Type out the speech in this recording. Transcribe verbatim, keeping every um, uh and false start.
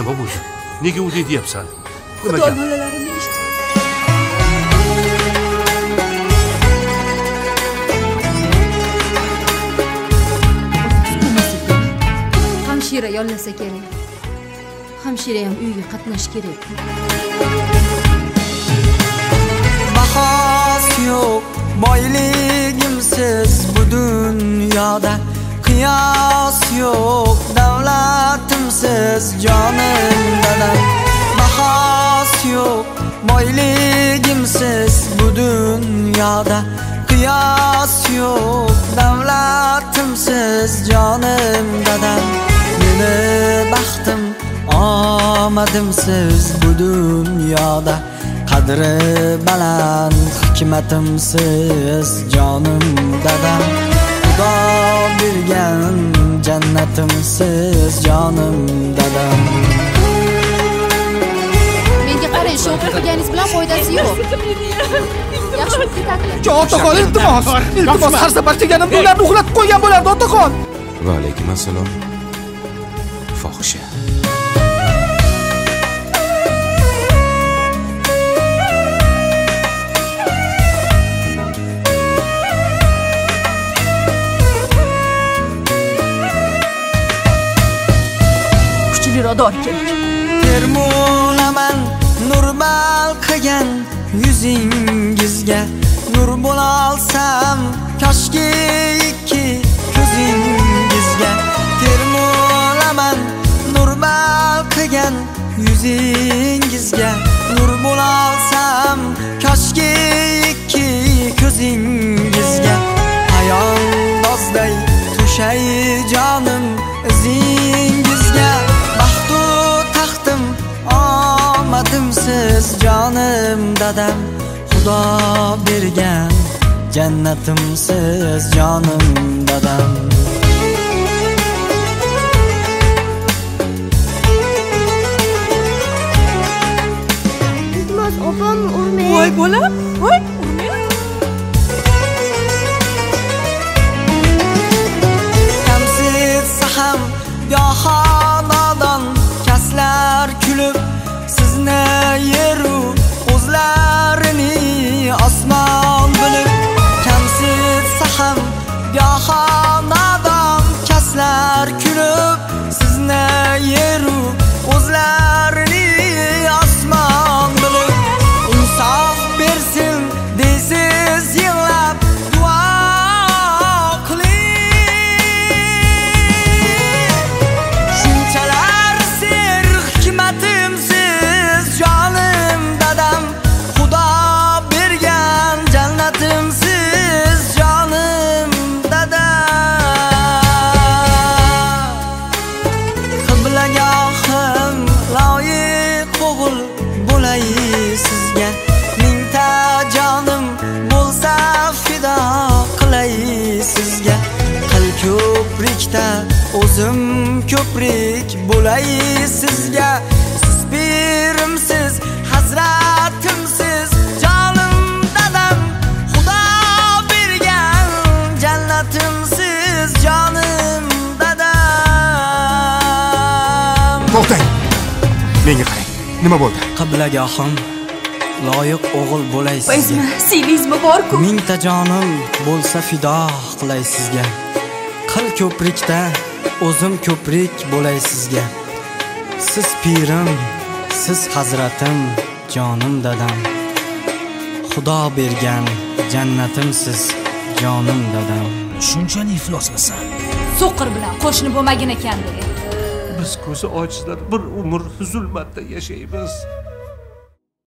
nima bo'ldi? Nega u deyapsan? Xudo bolalarimni eshitdi. Hamshira yollasa kerak. Hamshira ham uyga qatnash kerak. Bahos yo'q boyligimsiz bu dunyoda, qiyos yo'q davlatimsiz jonim dadam. Bahos yo'q boyligimsiz bu dunyoda, qiyos yo'q davlatimsiz jonim dadam. Meni baxtim omadimsiz bu dunyoda, qadri baland hikmatimsiz jonim dadam. Xudo bergan jannatimsiz jonim dadam. Menga qarang, shu o'qiganingiz bilan foydasi yo'q. Yaxshi bo'lib ketadi. Otaxon, iltimos, iltimos, har safar kelganimda ularni uxlatib qo'ygan bo'lardi, otaxon. Va alaykum assalom. Fohisha. Birodor kerak. Termulaman nur balqigan yuzingizga, nur bo'la olsam koshki ikki ko'zingizga. Termulaman nur balqigan yuzingizga, nur bo'la olsam koshki ikki ko'zingizga. Ayondozday to'shay jonim izingizga. Omadimsiz jonim dadam. Xudo bergan jannatimsiz jonim dadam. Iltimos opam urmang. Voy bolam, voy urmang. Kamsitsa ham goho nodon kaslar kulib, sizni yeru o'zlarini osmon bilib. Kamsitsa ham goho nodon kaslar kulib, sizni yeru o'zlarini osmon bilib. Insof bersin deysiz yig'lab duo qiling. Shunchalar ser hikmatimsiz jonim dadam. Xudo bergan jannatimsiz jonim dadam. Qiblagohim loyiq o'g'il bo'lay sizga. Mingta jonim bo'lsa fido qilay sizga. Qil ko'prikda o'zim ko'prik bo'lay sizga. Siz pirimsiz, hazratimsiz jonim dadam. Xudo bergan jannatimsiz jonim dadam. To'xtang. Menga qarang. Nima bo'ldi? Qiblagohim loyiq o'g'il bo'lay sizga. Bizmi siylizmi bor-ku? Mingta jonim bo'lsa fido qilay sizga. Qil ko'prikda o'zim ko'prik bo'lay sizga. Siz pirim, siz hazratim jonim dadam. Xudo bergan jannatimsiz jonim dadam. Shunchalik iflosmisan? So'qir bilan qo'shni bo'lmagin ekan. Biz ko'zi ojizlar bir umr zulmatda yashaymiz.